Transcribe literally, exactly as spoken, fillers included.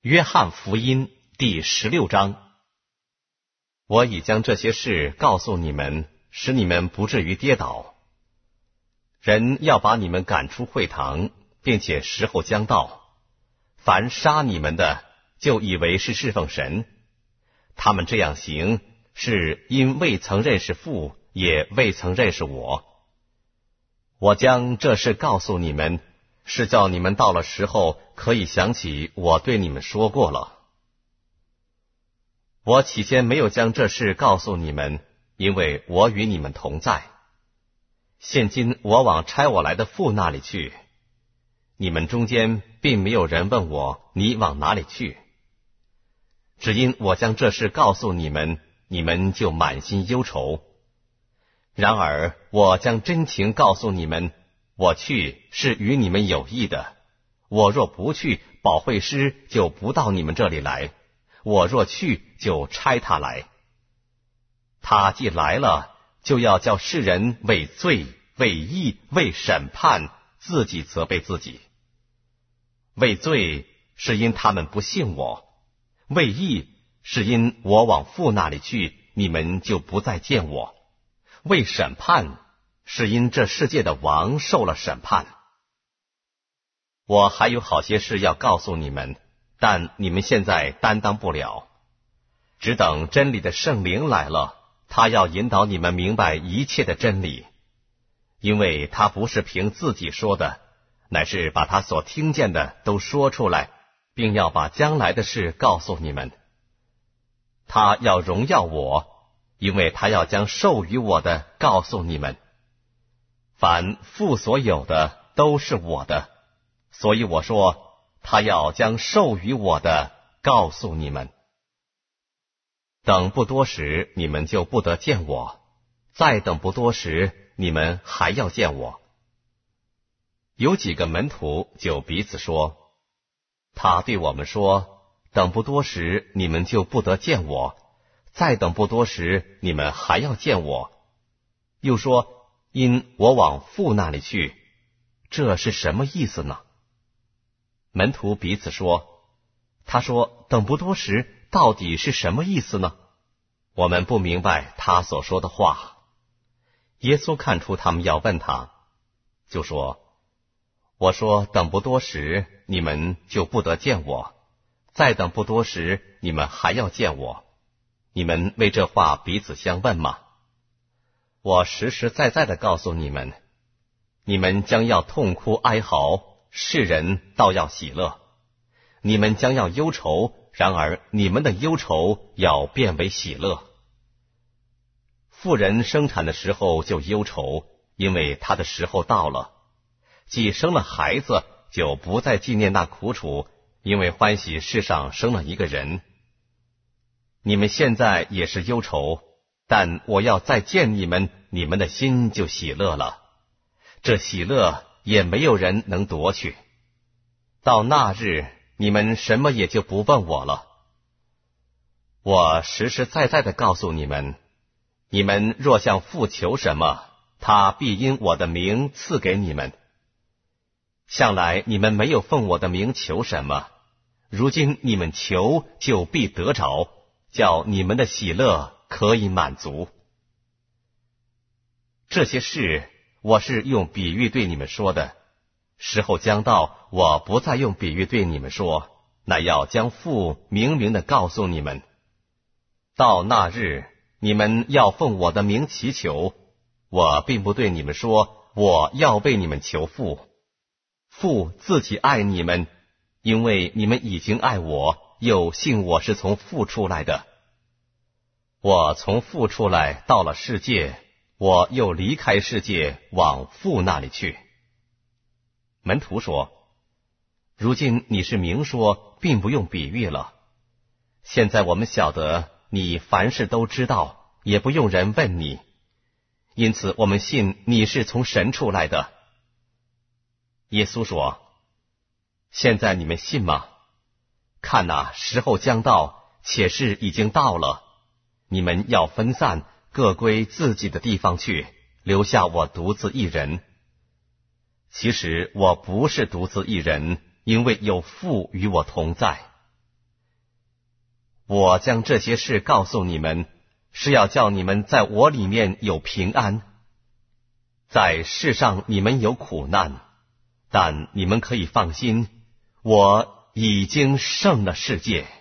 约翰福音第十六章。我已将这些事告诉你们，使你们不至于跌倒。人要把你们赶出会堂，并且时候将到，凡杀你们的，就以为是侍奉神。他们这样行，是因未曾认识父，也未曾认识我。我将这事告诉你们，是叫你们到了时候可以想起我对你们说过了。我起先没有将这事告诉你们，因为我与你们同在。现今我往差我来的父那里去，你们中间并没有人问我你往哪里去。只因我将这事告诉你们，你们就满心忧愁。然而我将真情告诉你们，我去是与你们有益的。我若不去，保惠师就不到你们这里来；我若去，就差他来。他既来了，就要叫世人为罪、为义、为审判，自己责备自己。为罪，是因他们不信我；为义，是因我往父那里去，你们就不再见我；为审判，是因这世界的王受了审判。我还有好些事要告诉你们，但你们现在担当不了。只等真理的圣灵来了，他要引导你们明白一切的真理，因为他不是凭自己说的，乃是把他所听见的都说出来，并要把将来的事告诉你们。他要荣耀我，因为他要将授予我的告诉你们。凡父所有的都是我的，所以我说，他要将授予我的告诉你们。等不多时，你们就不得见我；再等不多时，你们还要见我。有几个门徒就彼此说，他对我们说，等不多时，你们就不得见我；再等不多时，你们还要见我。又说，因我往父那里去，这是什么意思呢？门徒彼此说，他说等不多时到底是什么意思呢？我们不明白他所说的话。耶稣看出他们要问他，就说，我说等不多时，你们就不得见我；再等不多时，你们还要见我。你们为这话彼此相问吗？我实实在在的告诉你们，你们将要痛哭哀嚎，世人倒要喜乐；你们将要忧愁，然而你们的忧愁要变为喜乐。妇人生产的时候就忧愁，因为她的时候到了；既生了孩子，就不再纪念那苦楚，因为欢喜世上生了一个人。你们现在也是忧愁，但我要再见你们，你们的心就喜乐了。这喜乐也没有人能夺去。到那日，你们什么也就不问我了。我实实在在的告诉你们，你们若向父求什么，他必因我的名赐给你们。向来你们没有奉我的名求什么，如今你们求，就必得着，叫你们的喜乐可以满足。这些事我是用比喻对你们说的，时候将到，我不再用比喻对你们说，乃要将父明明的告诉你们。到那日，你们要奉我的名祈求，我并不对你们说，我要为你们求父。父自己爱你们，因为你们已经爱我，又信我是从父出来的。我从父出来到了世界，我又离开世界往父那里去。门徒说，如今你是明说，并不用比喻了。现在我们晓得你凡事都知道，也不用人问你，因此我们信你是从神出来的。耶稣说，现在你们信吗？看哪，时候将到，且是已经到了。你们要分散，各归自己的地方去，留下我独自一人。其实我不是独自一人，因为有父与我同在。 我将这些事告诉你们，是要叫你们在我里面有平安。在世上你们有苦难，但你们可以放心，我已经胜了世界。